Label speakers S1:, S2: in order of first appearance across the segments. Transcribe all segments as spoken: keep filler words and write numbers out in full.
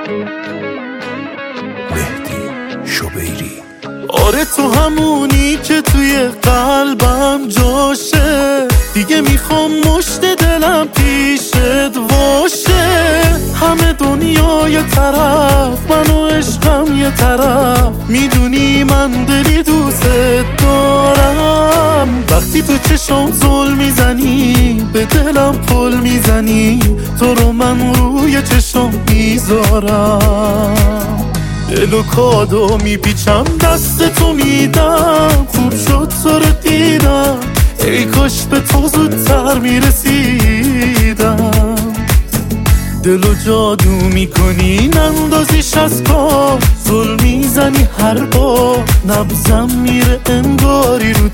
S1: مهدی شبیری.
S2: آره تو همونی که توی قلبم جاشه، دیگه میخوام مشت دلم پیشت واشه. همه دنیا یه طرف، من و عشقم یه طرف، میدونی من دلی دوست دارم. وقتی تو چشم زل میزنی، به دلم پل میزنی، تو رو من روی چشم میذارم. دل و کادو میپیچم دست تو میدم، خوب شد تو رو دیدم، ای کاش به تو زودتر میرسیدم. دل و جادو میکنی نندازیش از پا، زل میزنی هر بار، نبزم میره انگاری رو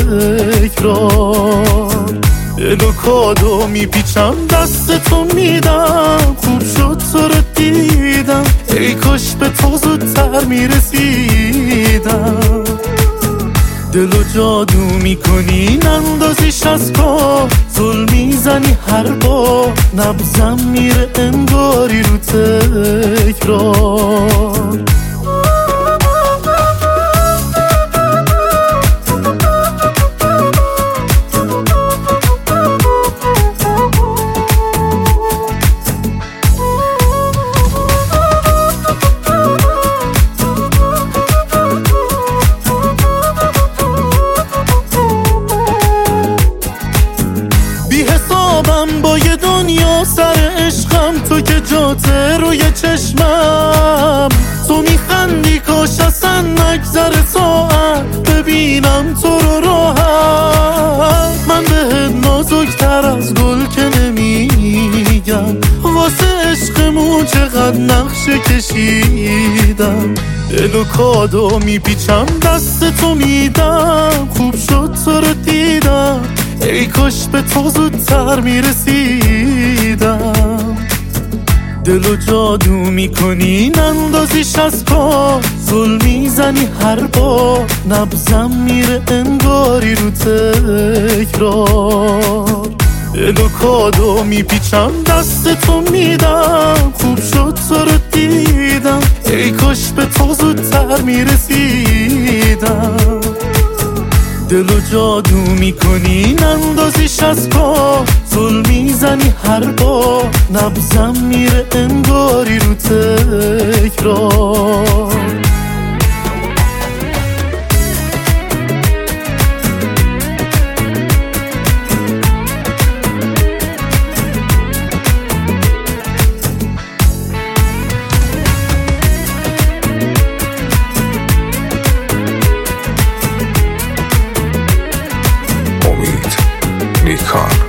S2: تکرار. دل و کادو میپیچم دست تو میدم، خوب شد تو رو دیدم، ای کاش به تو زودتر میرسیدم. دل و جادو میکنی نندازیش از پا، زل میزنی هر بار، نبزم میره انگاری رو تکرار. با یه دنیا سر عشقم، تو که جاته روی چشمم، تو میخندی کاش اصلا نگذره ساعت، ببینم تو رو راحت. من بهت نازکتر از گل که نمیگم، واسه عشقمون چقدر نقشه کشیدم. دل و کادو میپیچم دست تو میدم، خوب شد تو رو دیدم، ای کاش به تو زودتر میرسیدم. دل و جادو میکنی نندازیش از پا، زل میزنی هر بار، نبزم میره انگاری رو تکرار. دل و کادو میپیچم دست تو میدم، خوب شد تو رو دیدم، ای کاش به تو زودتر میرسیدم. دل و جادو میکنی نندازیش از پا، زل میزنی هر بار، نبزم میره انگاری رو تکرار.
S1: امید نیکان.